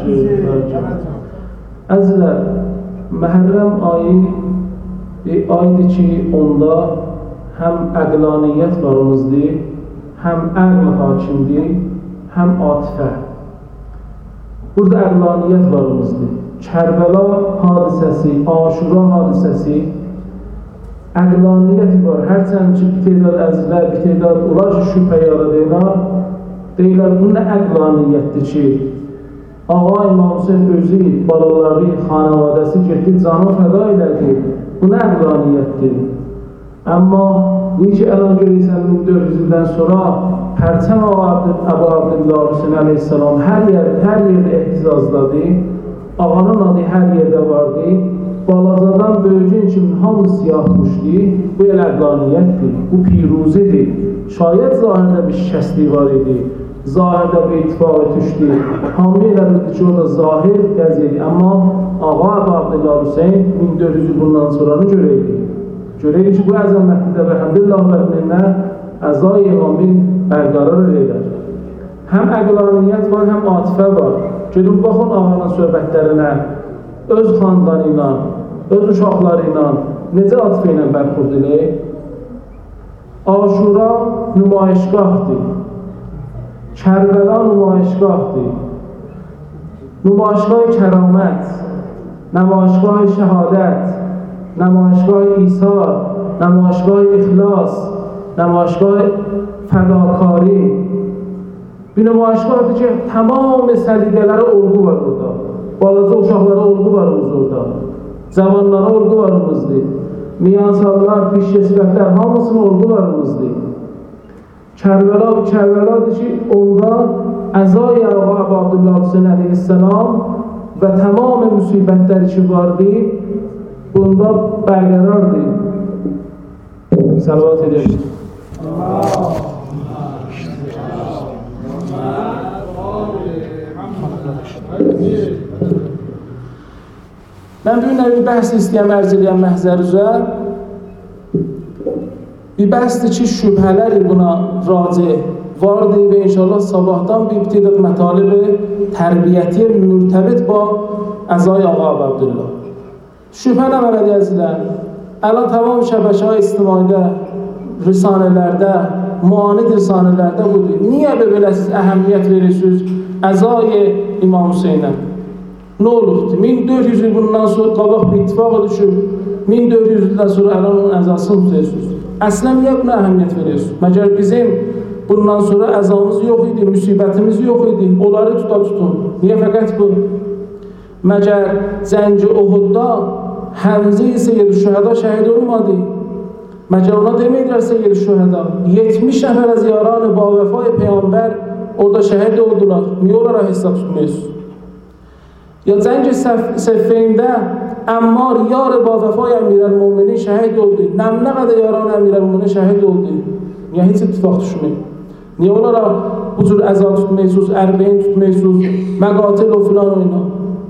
Əzizlər, Məhərrəm ayıdır ki, onda həm əqlaniyyət varımızdır, həm əql hakimdir, həm atifə. Burada əqlaniyyət varımızdır. Kərbəla hadisəsi, Aşura hadisəsi əqlaniyyət var. Hərçənd ki, bir tədad əzizlər, bir tədad olar ki, şübhə yaradırlar. Deyirlər, bu nə əqlaniyyətdir ki, Ağa İmam Hüseyin özü, balaları, xanavadəsi getdi, canı fəda elədi. Bu nə əqlaniyyətdir? Amma necə əlan görürsən 1400 ildən sonra Pərçəm Əbu Abdullah Hüseyin əleyhissalam hər yerdə ehtizazladı. Ağanın adı hər yerdə vardı. Balacadan böyücün kimi hamı siyahmışdı. Bu elə əqlaniyyətdir, bu piruzidir. Şayət zahirdə bir şikəstlik var idi, zahirdə bir ittifaq etmişdi. Hamı elədirdi ki, orada zahir gəziydi. Amma Ağa Əbu Abdullah Hüseyin 1400 il bundan sonranı görəydi. Görəydi ki, bu əzəmətlidə və həmdülillah və minə əzai imamı bərqərar edər. Həm əqlaniyyət var, həm atifə var. Gedin, baxın ağanın söhbətlərinə, öz xandanı ilə, öz uşaqları ilə, necə atifə ilə bərxurd edək? Aşura nümayişgahdır. Kərbəla nümayişgahdır. Nümayişgah-ı kəramət, nümayişgah-ı şəhadət, nümayişgah-ı İsar, nümayişgah-ı ixlas, nümayişgah-ı fədakari. Bir nümayişgahdır ki, tamam səliqələrə olğu var orada. Balaca uşaqlara olğu varımız orada. Cavanlara olğu varımızdır. Miyansallar, pişkesibətlər, hamısının olğu varımızdır. Kərbəladır ki, onda Əzai Ağa Əbu Abdullah Hüseyin əleyhissalam və tamam müsibətləri ki vardı, bunda bərqərardır. Salavat edək. Mən bir nəvi bəhs istəyəm, ərz eləyəm məhzər üzrə. Bir bəhsdir ki, şübhələri buna raci vardır və inşallah sabahdan bir tədad mətalib tərbiyyəti mürtəbit ba Əzai Ağa Əbu Abdullah. Şübhə nə mənədir əzizlər? Əlan tamam şəbəkə ictimaidə, risanələrdə, muanid risanələrdə budur. Niyə belə siz əhəmiyyət verirsiniz Əzai İmam Hüseynə? Nə olubdur? 1400 il bundan sonra qabaq bir ittifaq düşüb, 1400 ildən sonra əlan onun əzasını tutuyorsunuz. Əslən niyə buna əhəmiyyət veriyorsunuz? Məgər bizim bundan sonra əzamız yox idi, müsibətimiz yox idi, onları tutun. Niyə fəqət bu? Məgər Zənci Uhudda Həmzə Seyyid-i Şühəda şəhid olmadı. Məgər ona deməyirlər Seyyid-i Şühəda. 70 nəfər az yaran-ı bavəfay Peyğəmbər orada şəhid oldular. Niyə onlara hesab tutmuyorsunuz? Ya Zənci Səffeyndə Əmmar yar bavəfay Əmirəl-Müminin şəhid oldu. Nə qədər yaran Əmirəl-Müminin şəhid oldu. Niyə heç ittifaq düşməyir? Niyə onlara bu cür əza tutmuyorsunuz, ərbəyin tutmuyorsunuz, məqatil o filan oyna?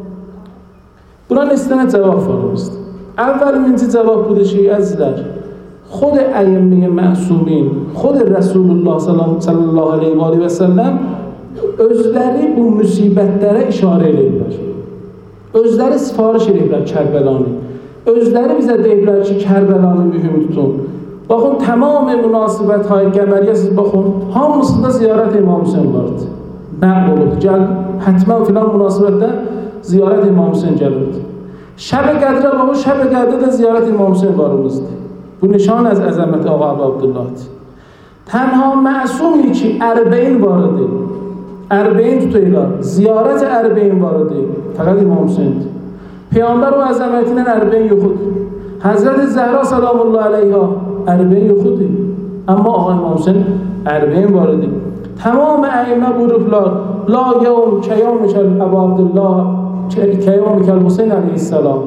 Buna nesinə cavab varımızdır. Əvvəliminci cavab budur ki, əzizlər, xod əyyəmmi məhsumin, xod Rəsulullah sallallahu aleyhi və səlləm özləri bu müsibətlərə işarə edirlər. Özləri sifariş edirlər Kərbəlanı. Özləri bizə deyirlər ki, Kərbəlanı mühüm tutun. Baxın, tamamı münasibət hay qəməriyyə siz baxın, hamısında ziyarət İmam Hüseyin vardı. Nəql olub, gəl, hətmən filan münasibətdə ziyarət İmam Hüseyin gəlirdi. Şəb-i Qədrə baxın, Şəb-i Qədrə də ziyarət İmam Hüseyin varımızdır. Bu nişan az əzəməti Ağa Əbu Abdullahdır. Tənha məsumi ki, ərbəyin var idi. Ərbəyin tutuylar, ziyarət ərbəyin var idi. Fəqət İmam Hüseyindir. Peyğəmbər o əzəmətindən ərbəyin yoxudur. Həzrət-i Zəhra salamullah aleyha ərbəyin yoxudur. Amma Ağa İmam Hüseyin ərbəyin var idi. Tamam əymə buyurublar, la yevm kəyamikəl Əbu Abdullah, kəyamikəl Hüseyin əleyhissalam.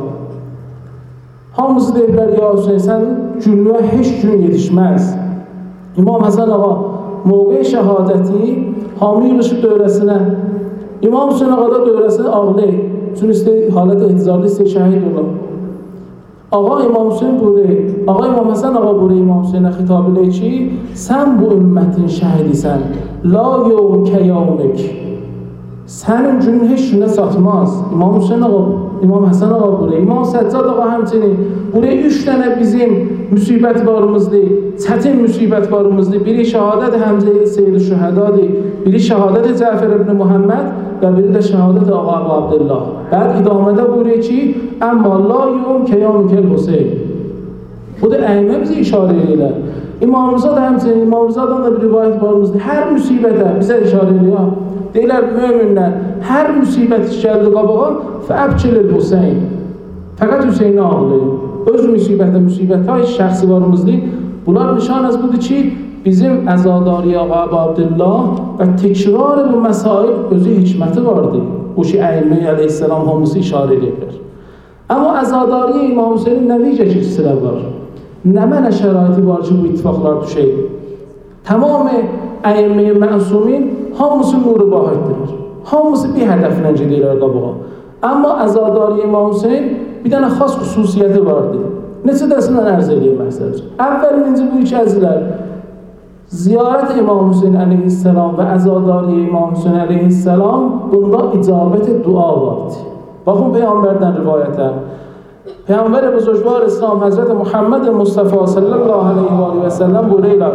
Hamısı deyirlər, ya Hüseyin, sən günlüyə heç gün yetişməz. İmam Həsən Ağa mövqe şəhadəti hamı yığışıb dövrəsinə. İmam Hüseyin Ağada dövrəsinə ağlayır. Çünki istəyir, halət ehtizarlı istəyir, şəhid olur. Ağa İmam Hüseyin buyuruyor, Ağa İmam Həsən Ağa buyuruyor İmam Hüseyinə xitab edir ki, sən bu ümmətin şəhidisən. La yevm kəyamik. Sənin günün heç günə çatmaz. İmam Hüseyin ağa, İmam Həsən ağa buraya, İmam Səccad ağa həmçinin. Buraya 3 dənə bizim müsibətvarımızdır, çətin müsibətvarımızdır. Biri şəhadət Həmzə Seyyid-i Şühədadır, biri şəhadət Cəfər ibn Muhammed və biri də şəhadət Ağa Əbu Abdullah. Bəd idamədə buyuruyor ki, əmmə la yum kəyamikel Hüseyin. Bu da əymə bizə işarə edirlər. İmamımıza da həmçinin, İmamımızadan da bir rivayət varımızdır. Hər müsibətə bizə işarə edir. Deyirlər möminlər, hər müsibət gəldi qabağa, fəəbkilil Hüseyin. Fəqət Hüseyni ağlayın. Öz müsibət heç şəxsi varımızdır. Bunlar nişanəz budur ki, bizim əzadari Ağa Əbu Abdullah və təkrar bu məsail özü hikməti vardır. O ki, Əymə əleyhissalam hamısı işarə edirlər. Amma əzadari İmam Hüseynin nə necə kisilər var? Nə mənə şəraiti var ki, bu ittifaqlar düşək? Tamamı Əymə-i Məsumin hamısı nuru bahiddir. Hamısı bir hədəflə gedirlər qabağa. Amma əzadari İmam Hüseyin bir dənə xas xüsusiyyəti vardır. Neçə dəsindən ərz edəyim məsəl üçün. Əvvəlinci bu iki əzilər ziyarət İmam Hüseyin əleyhissalam və əzadari İmam Hüseyin əleyhissalam bunda icabət dua vardır. Baxın Peyğəmbərdən rivayətə. Peyğəmbər buzurgvar İslam Həzrət Muhammed Mustafa sallallahu aleyhi və səlləm buyururlar.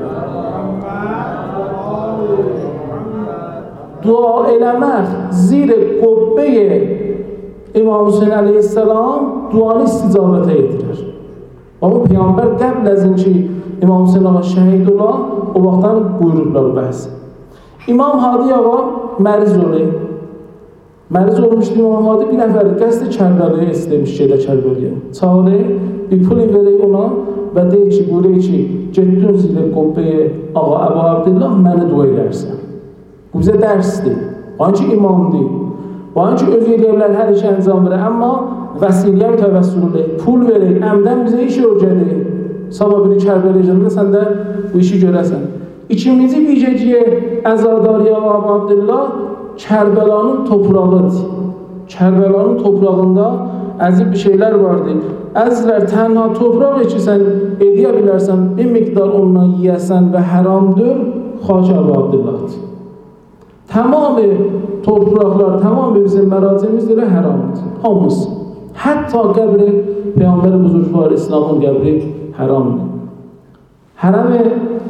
Dua eləmək zir qubbəyə İmam Hüseyin əleyhissalam duanı isticabətə yetirir. Ama Peyğəmbər qəbl əzin ki İmam Hüseyin ağa şəhid ola, o vaxtdan buyururlar bəhs. İmam Hadi ağa məriz olur. Məriz olmuşdu İmam Hadi, bir nəfər qəsdi Kərbəliyə istemiş şeylə Kərbəliyə. Çağırır, bir pul verir ona və deyir ki, buyurur ki, getdin zir qubbəyə Ağa Əbu Abdullah məni dua elərsən. Bu bizə dərsdir. Ancaq imamdır. Ancaq öz eləyərlər hər işə əncam verir. Amma vəsiliyə təvəssülü pul verir. Əmdən bizə iş öyrədir. Sabah biri Kərbəliyə sən də bu işi görəsən. İkinci vicəciyə əzadari Ağa Əbu Abdullah Kərbəlanın toprağıdır. Kərbəlanın toprağında əzib bir şeylər vardır. Əzizlər, tənha topraq içisən, edə bilərsən, bir miqdar ondan yiyəsən və həramdır, Xaç Əbu Abdullahdır. Tamamı torpaqlar, tamamı bizim məracimizdir, həramdır. Hamısı. Hətta qəbri, Peyğəmbər-i Buzurgvar İslamın qəbri həramdır. Hərəm-i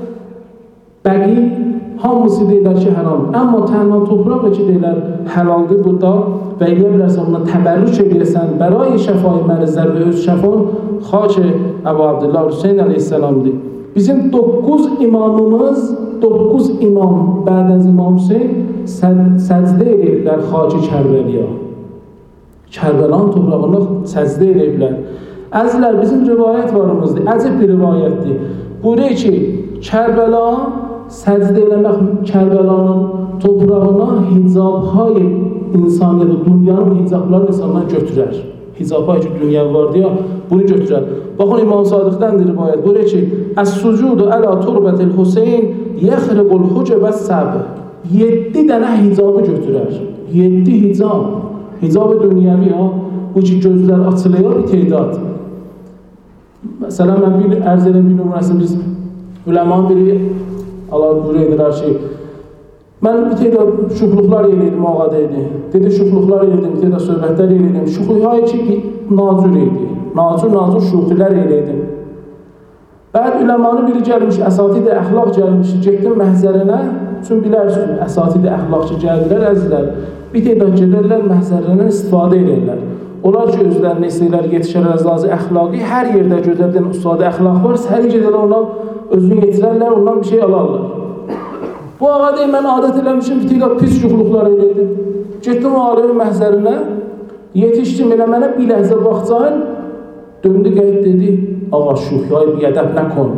bəqi hamısı deyirlər ki, həramdır. Amma tənha torpaq ki, deyirlər həlaldır burada və eləyə bilərsən, ona təbərrük edirsən, bəray şəfai mərizlər və öz şəfon Xaç Əbu Abdullah Hüseyin əleyhissalamdır. Bizim 9 imamımız, 9 imam bə'd-əz İmam Hüseyin səcdə ediblər Xaç-ı Kərbəliyə. Kərbəlanın toprağına səcdə ediblər. Əzizlər, bizim rivayət varımızdır, əcib bir rivayətdir. Buyuruyor ki, Kərbəla səcdə eləmək Kərbəlanın toprağına hicabhay insaniyyəti, dünyanın hicablarını insandan götürər. Hicabhay ki, dünya var deyə, bunu götürər. Baxın, İmam Sadiqdən rivayət buyuruyor ki, Əs-sucudu ələ turbətil Hüseyin yəxriqul hucəbə səbə. 7 dənə hicabı götürər. 7 hicab. Hicab-ı dünyəvi ya, bu ki, gözlər açılıyor bir teydad. Məsələn, mən bir ərz edin bir nümunəsini, biz üləmanın biri, Allah buyur edirlər ki, mən bir teydad şuxluqlar eləydim, ağada idi. Dedi, şuxluqlar eləydim, bir teydad söhbətlər eləydim. Şuxluqlar ki, nacür idi. Nacür şuxluqlar eləydim. Bəd üləmanın biri gəlmiş, əsatid-i əxlaq gəlmiş, getdim məhzərinə, çünki bilərsiniz, əsatid-i əxlaqçı gəldilər, əzizlər. Bir teydad gedərlər, məhzərindən istifadə edirlər. Onlar ki, özlərini istəyirlər, yetişərlər əzazı əxlaqi, hər yerdə gözlərdən ustadı əxlaq var, səri gedərlər, ona özünü yetirərlər, ondan bir şey alarlar. Bu ağa deyil, mən adət eləmişim, bir teydad pis şuxluqlar eləydim. Getdim o alimin məhzərinə, yetişdim, elə mənə bir ləhzə baxcayn, döndü qeyd dedi, ağa şuxyayı bir ədəb nə kon?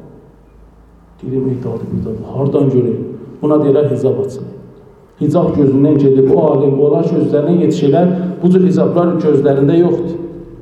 Dedim, eydadı, hardan görəyim? Buna deyirlər, hicab açılır. Hicab gözündən gedib, o alim, onlar gözlərindən yetişirlər, bu cür hicablar gözlərində yoxdur.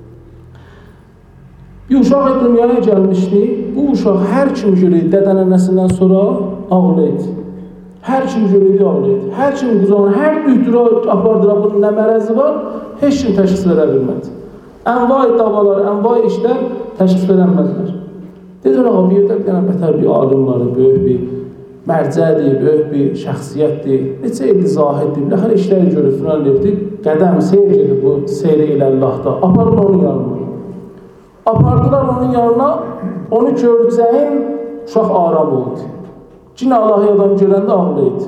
Bir uşaq dünyaya gəlmişdi, bu uşaq hər kim görəydi, dədənənəsindən sonra ağlaydı. Hər kim görəydi, ağlaydı. Hər kim quzanı, hər dühtürə apardıra bunun nə mərəzi var, heç kim təşxis verə bilmədi. Ənvay davalar, ənvay işlər təşxis verənmədilər. Dedilər, ağa, bir yerdə bir dənə bətər bir alim var, böyük bir mərcədir, böyük bir şəxsiyyətdir, neçə ildir zahiddir, biləhər işləri görür filan deyibdir, qədəm seyr gedir bu seyri ilallahda, aparın onun yanına. Apardılar onun yanına, onu görəcəyin uşaq aram oldu. Cin Allahi adam görəndə ağlaydı.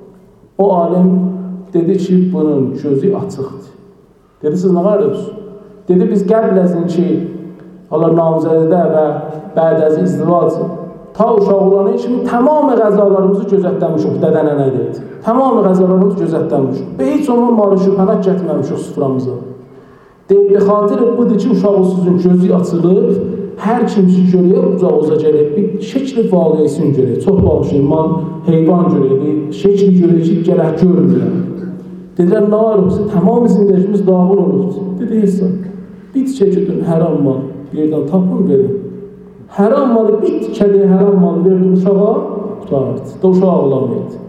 O alim dedi ki, bunun gözü açıqdır. Dedi, siz nə qarıyorsunuz? Dedi, biz qəbləzin ki, Allah namizədə və bərdəzi izdivac ta uşaq olanı kimi tamamı qəzalarımızı gözətləmişik, dədənənə deyildi. Tamamı qəzalarımızı gözətləmişik. Və heç ondan malı şübhənət gətirməmişik sıfıramıza. Deyib, bir xatir budur ki, uşağısızın gözü açılıb, hər kimsi görəyə uca gələk, bir şəkli valiyyəsini görək, çox bağışlayın, mal, heyvan görək, bir şəkli görək ki, gələk görmürəm. Dedilər, nə var yoxsa, tamam zindəcimiz dağın olubdur. Dedi, hesab, bir çəkidin həram mal, bir yerdən tapın verin. Həram malı, bir tikədiyi həram malı verdi uşağa, qutardı, da uşaq ağlamaydı.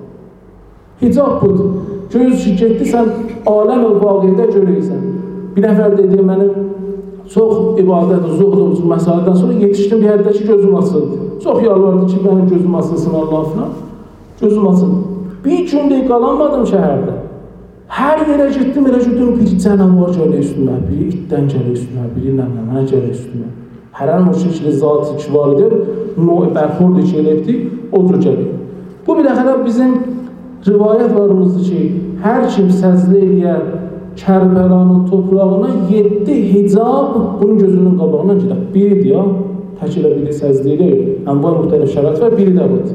Hicab budur, göz ki, getdi, sən aləm və vaqiyyədə görəksən. Bir nəfər dedi, mənim çox ibadət, zuhdur məsələdən sonra yetişdim bir həddə ki, gözüm açıldı. Çox yalvardı ki, mənim gözüm açılsın Allah'ına. Gözüm açıldı. Bir gün deyib qalanmadım şəhərdə. Hər yerə getdim, elə getdim, biri canavar gələ üstümə, biri itdən gələ üstümə, biri mənə gələ üstümə. Hər an o şəkli zat-ı kibaridir, növ-i bərxurd eləkdir, odur gəlir. Bu biləxərə bizim rivayətlarımızdır ki, hər kim səzli eləyər, Kərbəlanın toprağına 7 hicab bunun gözünün qabağından gedək. Biridir ya, tək elə biri səzliyir, ənvay müxtəlif şərait var, biri də budur.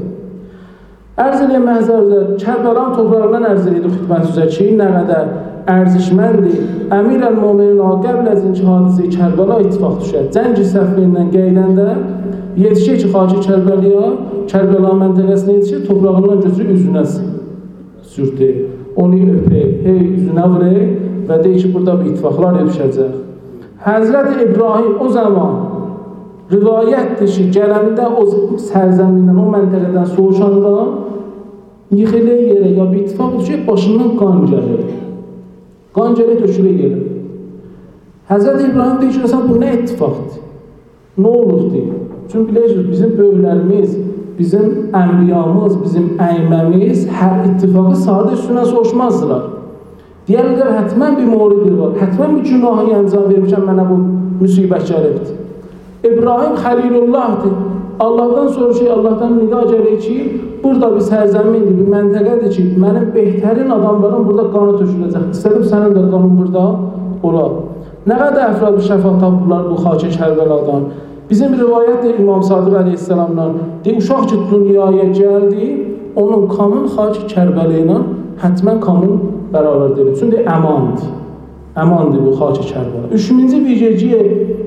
Ərz eləyən məhzər üzər, Kərbəlanın toprağından ərz eləyir xütbət üzər ki, nə qədər ərzişməndir, Əmir əl-Muminin qəbləzin ki, hadisə Kərbəla ittifaq düşər. Cəngi səfliyindən qeydəndə yetişir ki, xacı Kərbəliyə, Kərbəla məntəqəsinə yetişir, toprağından götürüb üzünə sürtür. Onu öpək, hey üzünə vurək və deyir ki, burada bir ittifaqlar düşəcək. Həzrət İbrahim o zaman rivayətdir ki, gələndə o sərzəmindən, o məntəqədən soğuşanda yıxılə yerə ya bir ittifaq düşək, başından qan gəlir. Qan gəlir, döşülə yerə. Həzrət İbrahim deyir ki, bu nə ittifaqdır? Nə olur deyir? Çünki bilirsiniz, bizim böyüklərimiz, bizim ənbiyamız, bizim əyməmiz hər ittifaqı sadə üstünə soğuşmazdılar. Deyərlər, hətmən bir moridir var, hətmən bir günahı əncam vermişəm, mənə bu müsibət gəlibdir. İbrahim Xəlilullahdır. Allahdan soruşur, Allahdan nida gəlir ki, burada bir sərzəmindir, bir məntəqədir ki, mənim behtərin adamların burada qanı töküləcək. İstədim sənin də qanın burada olar. Nə qədər əfrad bir şəfa tapırlar bu xacə Kərbəladan. Bizim rivayətdir İmam Sadiq əleyhissalamdan, uşaq ki, dünyaya gəldi, onun kanın xacə Kərbələ ilə hətmən kanın bərabər deyilir. Çünki əmandır. Əmandır bu xacə Kərbələ. Üçüncü viceciyə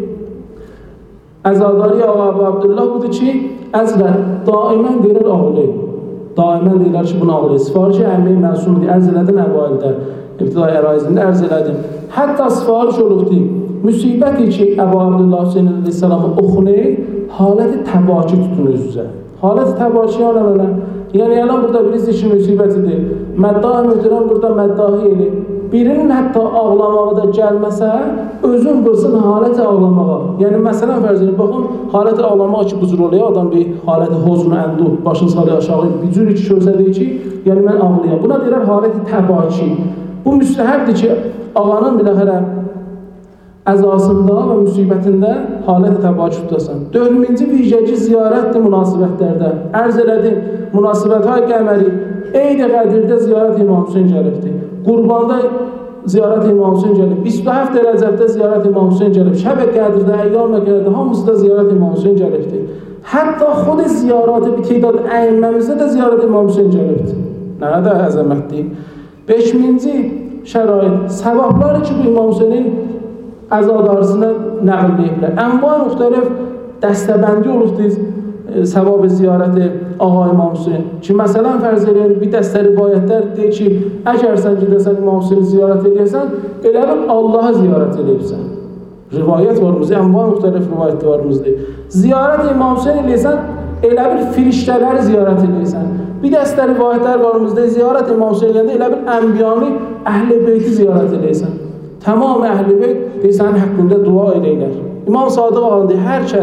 Əzadari Ağa Abdullah budur ki, əzrər daimən deyirlər ağlayın. Daimən deyirlər ki, bunu ağlayın. Sifarişi əmməyi məsumdur. Ərz elədim əvvəldə, ibtidai ərazində ərz elədim. Hətta sifariş olubdur. Müsibəti ki, Əbu Abdullah Hüseyin əleyhissalamı oxunayın, haləti təbaki tutun özünüzə. Haləti təbaki yanəmənə. Yəni, burada birisi ki, müsibətidir. Məddahi müdürən burada məddahi eli. Birinin hətta ağlamağı da gəlməsə, özün vursun haləti ağlamağa. Yəni, məsələn, fərzini, baxın, haləti ağlamağa ki, bu cür oluyor, adam bir haləti hozunu əndu, başını sarı aşağı, bir cür ki, görsədir ki, yəni, mən ağlayam. Buna deyirlər haləti təbaki. Bu müstəhəbdir ki, ağanın biləxərə əzasında və müsibətində haləti təbaki tutasan. 4-cü vicəci ziyarətdir münasibətlərdə. Ərz elədim, münasibət-hay qəməri, Eyd-i Qədirdə ziyarət İmam Hüseyin gəlibdir. Qurbanda ziyarət İmam Hüseyin gəlib. 27 Rəcəbdə ziyarət İmam Hüseyin gəlib. Şəb-i Qədirdə, Əyyam-ı Qədirdə hamısı da ziyarət İmam Hüseyin gəlibdir. Hətta xud ziyarəti bir teydad əyməmizdə də ziyarət İmam Hüseyin gəlibdir. Nə qədər əzəmətdir. 5-ci şərait, səvabları ki, bu İmam Hüseynin əzadarısına nəql ediblər. Ənvay müxtəlif dəstəbəndi olubdur səvab-ı ziyarəti Ağa İmam Hüseyin. Ki, məsələn, fərz edir, bir dəstə rivayətlər deyir ki, əgər sən gedəsən İmam Hüseyini ziyarət edəsən, elə bir Allah'a ziyarət edəsən. Rivayət varımızdır, ənvay müxtəlif rivayətlər varımızdır. Ziyarət İmam Hüseyin edəsən, elə bir firiştələri ziyarət edəsən. Bir dəstə rivayətlər varımızdır, ziyarət İmam Hüseyin edəndə elə bir ənbiyanı, əhl-i beyti ziyarət edəsən. Tamam əhl-i beyt deyir, sənin haqqında dua edəklər. İmam Sadiq ağandır, hər kəs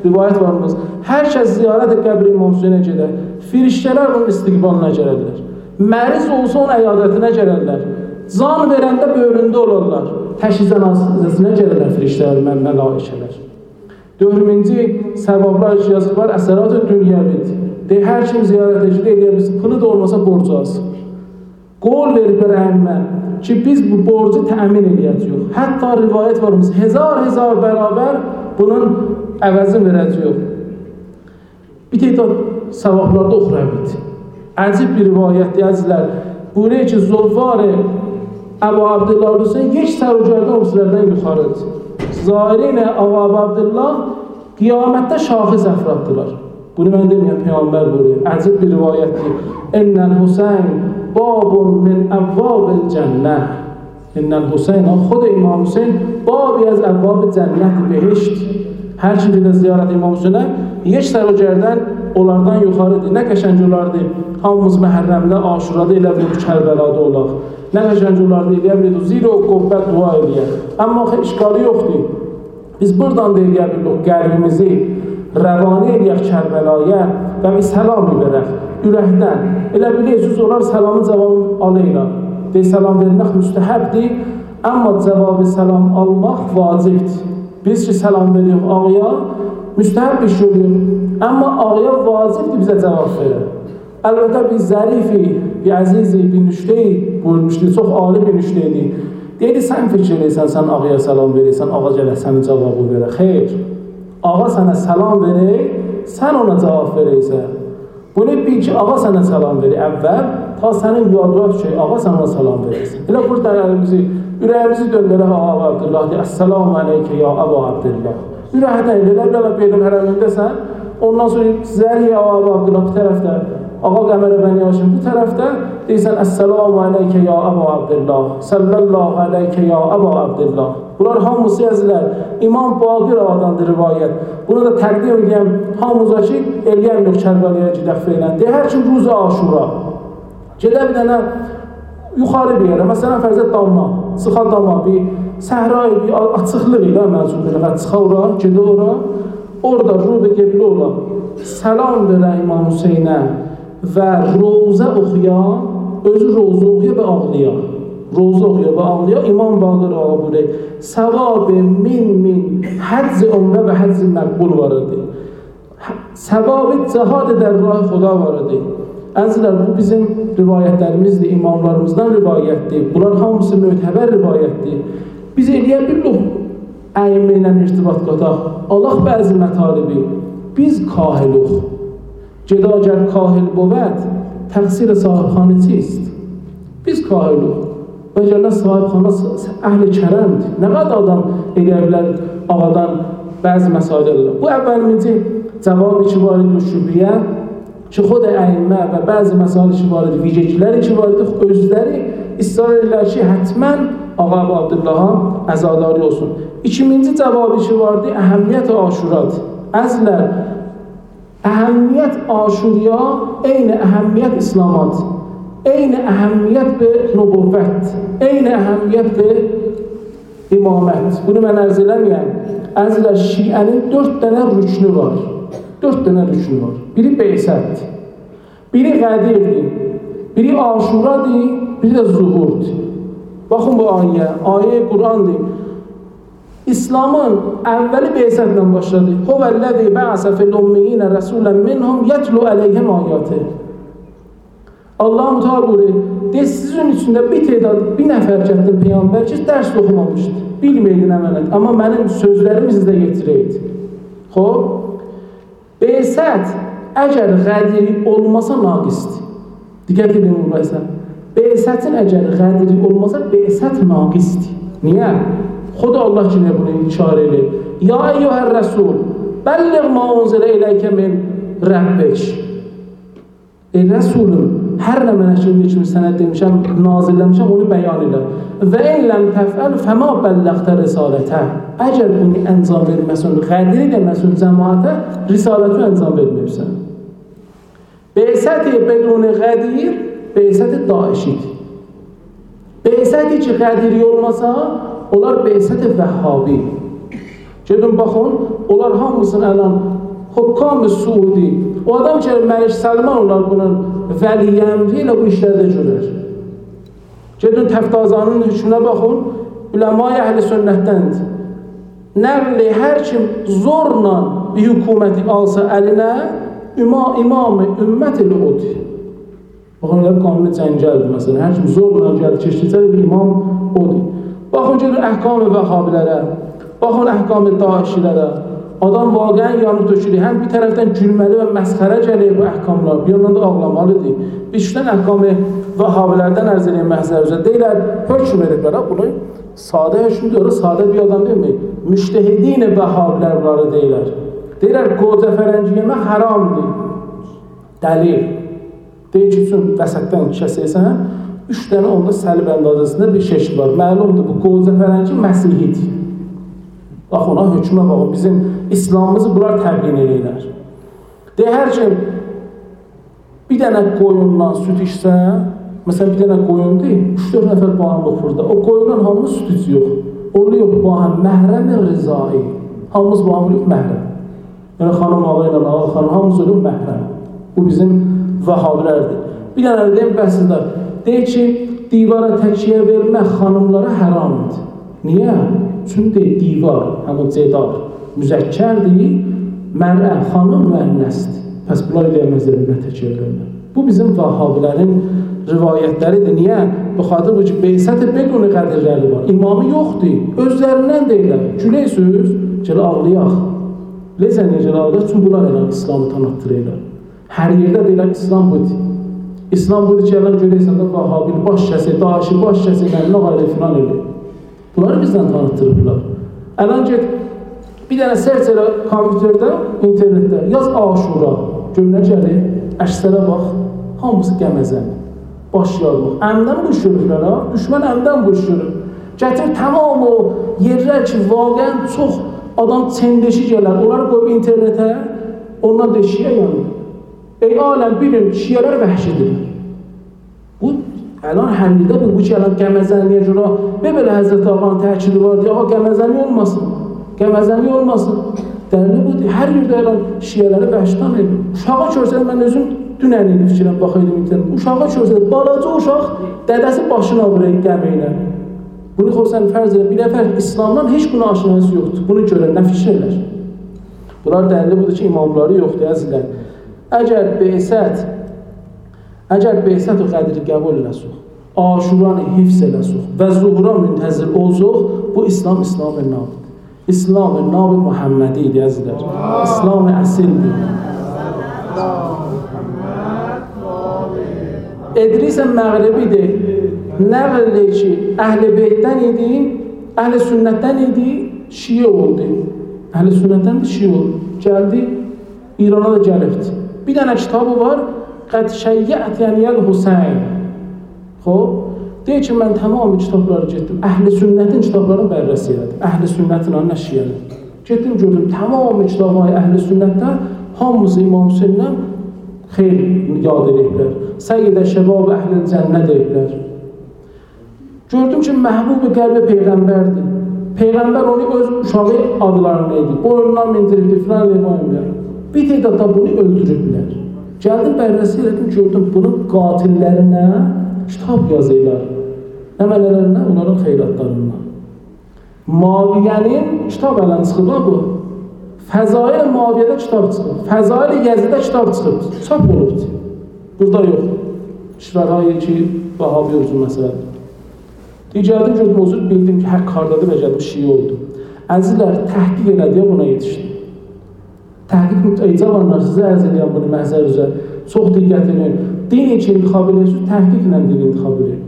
rivayət varımız. Hər kəs ziyarət qəbri İmam Hüseynə gedər. Firiştələr onun istiqbalına gələrlər. Məriz olsa onun əyadətinə gələrlər. Can verəndə böyründə olarlar. Təşhis cənazəsinə gəlirlər firiştələr, mələikələr. 4-cü səvablar yazılar əsərat-ı dünyəvidir. Hər kim ziyarət edə bilsin, pulu da olmasa borcu az. Qol veriblər əmmə ki, biz bu borcu təmin edəcəyik. Hətta rivayət varımız, hezar bərabər bunun əvəzini verəcəyik. Bir tədad səvablarda oxurabilir. Əcib bir rivayətdir, əzizlər. Buyuruyor ki, Zovvar Əbu Abdullah Hüseyin heç sərocərdən o bizlərdən yuxarıdır. Zahirinə Əbu Abdullah qiyamətdə şahis əfraddılar. Bunu mən deməyəm, Peyğəmbər buyuruyor. Əcib bir rivayətdir. Ennəl Hüseyn babun min əvvabel cənnəh. Ennəl Hüseyn, xud İmam Hüseyn babi az əvvab cənnət behişt. Hər kim gedə ziyarət İmam Hüseynə, heç sərocərdən onlardan yuxarıdır. Nə qəşəng olardı, hamımız məhərrəmdə Aşurada elə bilir, Kərbəlada olaq. Nə qəşəng olardı, elə bilir, zira o qovbət dua eləyək. Amma işqalı yoxdur. Biz buradan da eləyə bilirik, qəlbimizi rəvani eləyək Kərbəlaya və bir səlam verək, ürəkdən. Elə bilirsiniz, onlar səlamın cavabını alırlar. Deyir, səlam vermək müstəhəbdir, amma cavabı səlam almaq vacibdir. Biz ki, səlam veririk ağaya, müstəhəb bir şey oluyor, amma ağaya vacibdir bizə cavab verir. Əlbəttə, bir zərifi, bir əzizi, bir nüşteyi buyurmuşdur, çox ali bir nüşteydir. Deyir, sən fikir edirsən, sən ağaya səlam verirsən, ağa gələ səni cavabı verir. Xeyr. Ağa sənə səlam verir, sən ona cavab verirsən. Bunu bil ki, ağa sənə səlam verir əvvəl, ta sənin yadına düşək, ağa sən ona səlam verirsən. Elə burada ürəyimizi döndürək Ağa Abdullah deyir, Əssəlamu aleykə ya Əbu Abdullah. Ürəkdən elə benim hərəmindəsən, ondan sonra zəri Ağa Abdullah bir tərəfdə, Ağa Qəmər Bəni Haşim bu tərəfdə, deyirsən Əssəlamu aleykə ya Əbu Abdullah, Sallallahu aleykə ya Əbu Abdullah. Bunlar hamısı yazılar. İmam Baqir ağadandır rivayət. Bunu da təqdim edəyəm hamıza ki, eləyəm yox Kərbəliyə gedək feylən. Deyir, hər kim ruzu Aşura. Gedə bir dənə yuxarı bir yerə, məsələn, fərzət damla, çıxa damla, bir səhrayı, bir açıqlıq ilə məncun belə, çıxa ora, gedə ora, orada ruh-i qebli ola, səlam verə İmam Hüseynə və rozə oxuyan, özü rozə oxuya və ağlayan. Rozə oxuya və ağlayan, İmam Baqir ağa buyuruyor, səvab-ı min həcz-i ömrə və həcz-i məqbul var idi. Səvab-ı cəhad edər rah-ı xuda var idi. Əzizlər, bu bizim rivayətlərimizdir, imamlarımızdan rivayətdir. Bunlar hamısı mötəbər rivayətdir. Biz eləyə bilirik əyimlə ilə irtibat qataq. Allah bəzi mətalibi, biz kahiluq. Geda əgər kahil bovət, təqsir sahibxanı çist. Biz kahiluq. Və gələn sahibxana əhl-i kərəmdir. Nə qədər adam eləyə bilər ağadan bəzi məsailə edirlər. Bu əvvəlimizci cavabı ki var idi şübhiyə, ki xod əyimmə və bəzi məsailə ki var idi, vicəkləri ki var idi, özləri israr edirlər ki, hətmən Ağa Abdullah'a əzadari olsun. İkinci cavabı ki var idi, əhəmmiyyət Aşuradır. Əzlər, əhəmmiyyət Aşurya eyni əhəmmiyyət İslamadır. Eyni əhəmmiyyət və nübüvvət, eyni əhəmmiyyət və imamət. Bunu mən ərz eləməyəm. Əzizlər, şiənin 4 dənə rüknü var. 4 dənə rüknü var. Biri Beysətdir, biri Qədirdir, biri Aşuradır, biri də Zuhurdur. Baxın bu ayə Qurandır. İslamın əvvəli Beysətlə başladı. Huvəl-ləzi bə'sə fil-ummiyinə rəsulən minhum yətlu əleyhim ayatı. Allah-u Teala buyuruyor, sizin içində bir nəfər gətirdim Peyğəmbər ki, dərs oxumamışdı, bilməydin əmələt, amma mənim sözlərimi sizdə yetirəydi. Beysət əgər qədiri olmasa naqisdir. Diqqət edin bu bəsə. Beysətin əgər qədiri olmasa, Beysət naqisdir. Niyə? Xuda Allah ki, bunu işarə edir. Ya eyyuhər rəsul, bəlliq ma unzilə iləykə min Rəbbək. Rəsulüm, hər nə mənə şimdi kimi sənə demişəm, nazirləmişəm, onu bəyan elə. Və elləm təfəl fəma bəlləqtə risalətə. Əgər bunu əncam verməsin, qədiri deməsin cəmaətə, risaləti əncam verməyibsən. Beysəti beduni qədir, beysəti daişidir. Beysəti ki, qədiri olmasa, onlar beysəti vəhhabi. Gedin baxın, onlar hamısını əlan Hukkam-ı Suudi, o adam ki, Məlik Səlman olar bunun vəli əmri ilə bu işlərdə görür. Gedin Təftazanın hükmünə baxın, uləma-i əhl-i sünnətdəndir. Nəqli hər kim zorla bir hökuməti alsa əlinə, imam-ı ümmət ilə odur. Baxın, elə qanuni cəngəldir, məsələn, hər kim zorla gəldi, keçdikcə bir imam odur. Baxın, gedin əhkam-ı vəhabilərə, baxın, əhkam-ı daişilərə. Adam vaqəən yanıb dökülür. Həm bir tərəfdən gülməli və məsxərə gəlir bu əhkamlar, bir yandan da ağlamalıdır. Bir işdən əhkamı vəhabilərdən ərz eləyən məhzər üzrə deyilər, hökm ediblər, bunu sadə hökm deyir, sadə bir adam deyil. Müştehidin vəhabilər bunları deyilər. Deyilər, qoca fərəngi yemək haramdır. Dəlil. Deyir ki, üçün vəsətdən kəsəysən, 3 dənə onda səlib əndazəsində bir şəkil var. Məlumdur, bu qoca fərəngi Məsihidir. Bax, ona hökmə baxın, bizim İslamımızı bunlar təbliğ edirlər. Deyir, hər kim bir dənə qoyundan süt içsə, məsələn, bir dənə qoyun deyil, 3-4 nəfər bağımlıq burada. O qoyundan hamımız süt içi yox. Onu yox, bağım, məhrəm-i rizai. Hamımız bağımlıq yox, məhrəm. Yəni, xanım ağa ilə ağa, xanım, hamımız yox, məhrəm. Bu bizim vəhabilərdir. Bir dənə deyim, bəsizlər. Deyir ki, divara təkiyə vermək xanımlara həramdır. Niyə? Çünki divar, həmin cedar, müzəkkərdir, mərə, xanım müənnəsdir. Pəs bunlar deyəməzlər, təkiyə vermək. Bu bizim vəhabilərin rivayətləridir. Niyə? Bu xatir bu ki, Beysət-i Bedun-i qədirləri var. İmamı yoxdur. Özlərindən deyirlər. Gülək söz, gələ ağlayaq. Lezən necə ağlayaq? Çünki bunlar elə İslamı tanıtdırırlar. Hər yerdə deyirlər, İslam budur. İslam budur ki, gələn görəksən də vəhabili baş kəsi, daşı baş kəsi, mənlə qaylə filan edir. Bunları bizdən tanıtdırırlar. Ələn get, bir dənə search elə kompüterdə, internetdə, yaz Aşura, gör nə gəlir, əksərə bax, hamısı qəməzən, baş yarmaq. Əmdən bu işürürlər, ha? Düşmən əmdən bu işürür. Gətir, tamam o yerlər ki, vaqən çox adam çendeşi gələr, onları qoyub internetə, ondan da şiyə yanır. Ey aləm, bilin, şiyələr vəhşidir. Bu, Əlan həmlidə bu ki, əlan qəməzənliyə görə və belə Həzrət Ağanın təkidi var deyə, qəməzənli olmasın, qəməzənli olmasın. Dərli budur, hər yerdə əlan şiyələri vəhşidən edir. Uşağa görsədə, mən özüm dünən idi fikirəm, baxaydım internet. Uşağa görsədə, balaca uşaq, dədəsi başına vurur qəməylə. Bunu xolsən fərz edir, bir nəfər İslamdan heç buna aşinası yoxdur. Bunu görən, nə fikirlər? Bunlar dərli budur ki, imamları yoxdur, əzizlər. Əgər Beysət o qədri qəbul eləsək, Aşuranı hifz eləsək və zuhura müntəzir olsaq, bu İslam İslam-ı nabidir. İslam-ı nabi Muhammedi idi, əzizlər. İslam-ı əsildir. İdris-i Məğribidir. Nəql ki, Əhl-i Beytdən idi, Əhl-i Sünnətdən idi, Şiyə oldu. Əhl-i Sünnətdən də Şiyə oldu. Gəldi, İrana da gəlibdi. Bir dənə kitabı var, Qəd şəyyət yəniyəl Hüseyin. Xob, deyir ki, mən tamamı kitabları getdim, Əhl-i Sünnətin kitablarını bərrəsi elədim. Əhl-i Sünnətin anına şiyədir. Getdim, gördüm, tamamı kitabları Əhl-i Sünnətdən, hamısı İmam Hüseyndən xeyr yad ediblər. Səyyidə şəbab əhl-i cənnə deyiblər. Gördüm ki, məhbub-i qəlbi Peyğəmbərdir. Peyğəmbər onu öz uşağı adlarını edir. Boynundan mindiribdir, filan ediblər. Bir deyək da bunu öldürüblər. Gəldim, bərrəsi elədim, gördüm, bunun qatillərinə kitab yazırlar. Nə mənələrinə? Onların xeyratlarından. Maviyənin kitab ələn çıxıb, bu. Fəzail-i Maviyyədə kitab çıxıb. Fəzail-i Yəzidə kitab çıxıb. Çap olubdur. Burada yox. İşlərhayı ki, Vahabi uzun məsələdir. Gəldim, gördüm, özür bildim ki, hər qardadır və gəldim, şiə oldu. Əzizlər, təhqiq elədiyə buna yetişdi. Təhqiq icablarlar sizə ərz edən bunu məhzər üzrə çox diqqət edin. Dini ki, intixab edirsiniz, təhqiqlə dini intixab edin.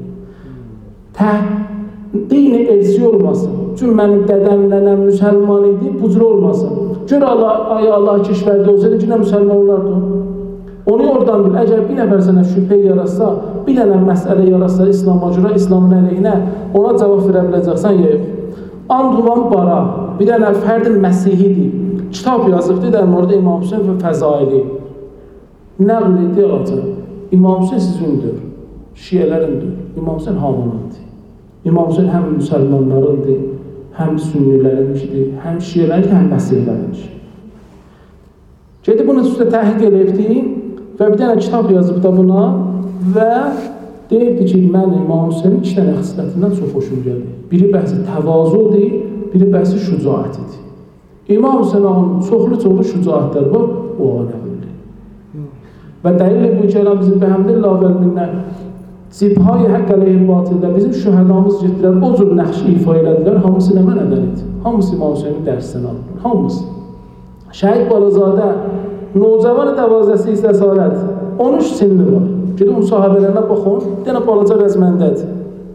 Dini elsi olmasın. Çünki mənim dədəm, nənəm müsəlman idi, bu cür olmasın. Gör Allah keşvərdə olsaydı, ki, nə müsəlman olardı? Onu oradan bil, əgər bir nəfər sənə şübhə yaratsa, bir dənə məsələ yaratsa İslam'a görə, İslamın əleyhinə, ona cavab verə biləcəksən, ya yox. Andhuvan bara, bir dənə fərdin Məsihidir. Kitab yazıbdır, deyəm orada İmam Hüseyin və Fəzaili. Nəql edir ağacı. İmam Hüseyin sizindir, şiyələrindir. İmam Hüseyin hamınındır. İmam Hüseyin həm müsəlmanlarındır, Həm sünnilərinmişdi, həm şiələrin, həm bəsirlərinmiş. Gedib bunun üstündə təhqiq edibdi və bir dənə kitab yazıb da buna və deyibdi ki, mən İmam Hüseynin 2 dənə xisletindən çox xoşum gəldi. Biri bəhsi təvazudur, biri bəhsi şücaət idi. İmam Hüseynin çoxlu şücaətlər var, o nə bildi. Və dəlillə bu kəlam bizim bəhəmdillah və minnə zibhayı haqq əleyhi batildə bizim şühədamız getdilər, o cür nəxş ifa elədilər, hamısı nə mənədən idi? Hamısı İmam Hüseynin dərsindən alınır, hamısı. Şəhid Balazadə, Nocavan Dəvazəsi İstəsalət, 13 sinli var. Gedin onun sahabələrinə baxın, dənə balaca rəzməndədir.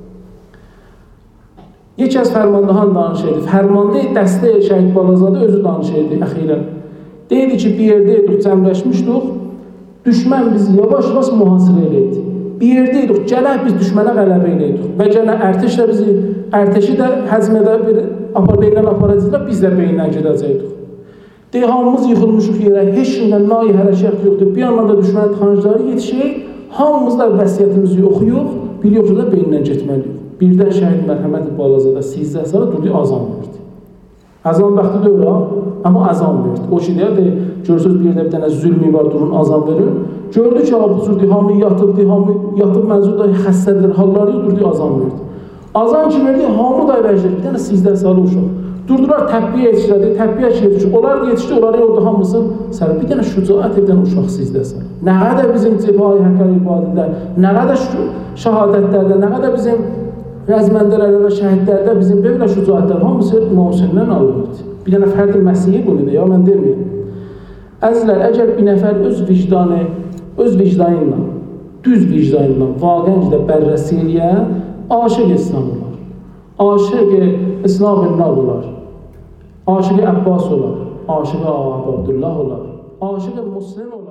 Yekəz Fərmandahan danışıydı. Fərmanda dəstə Şəhid Balazadə özü danışıydı əxirən. Deyildi ki, bir yerdəydik, cəmləşmişdik, düşmən bizi yavaş-yavaş mühasirə eləydi. Bir yerdəydik, gələk biz düşmənə qələbə eləydik. Və gələn ərtəşlə bizi, ərtəşi də həzm edə bir beynən aparacaqlar, biz də beyindən gedəcəkdik. Hamımız yıxılmışıq yerə, heç kimdən nayi hərəkət yoxdur. Bir yandan da düşmənin tıxancları yetişir, hamımız da vəsiyyətimizi oxuyuq, bir yoxdur da beyindən getməliyik. Birdən Şəhid Mərhəmət Balazada 18 sonra durdu, azan verdi. Azan vaxtı deyil ha, amma azan verdi. O ki deyir, görürsünüz bir yerdə bir dənə zülmü var, durun azan verin. Gördü ki, bu cürdür, hamı yatıb mənzurda xəstədir, halları durdu, azan verdi. Azan ki verdi, hamı da vəcdir, bir dənə 18 salı uşaq. Durdular, təbbiyə yetişdirdi, təbbiyə yetişdi. Onlar yetişdi, onları orada hamısı sərə. Bir dənə şücaət edən uşaq 18 salı. Nə qədər bizim cibhayı həqqəli ibadətlər, nə qədər şəhadətlərdə, nə qədər bizim rəzməndələrdə və şəhidlərdə bizim belə şücaətlər hamısı İmam Hüseyndən alınırdı. Bir dənə fərdi Məsihi bunudur, ya mən deməyim. Əzizlər, əgər bir nəfər öz vicdanıyla, düz vicdanıyla, vaqəncdə bərrəsi eləyə, aşıq İslam olar. Aşıq İslam ibn olar. Aşıq Abbas olar. Aşıq Abdullah olar. Aşıq Müslim olar.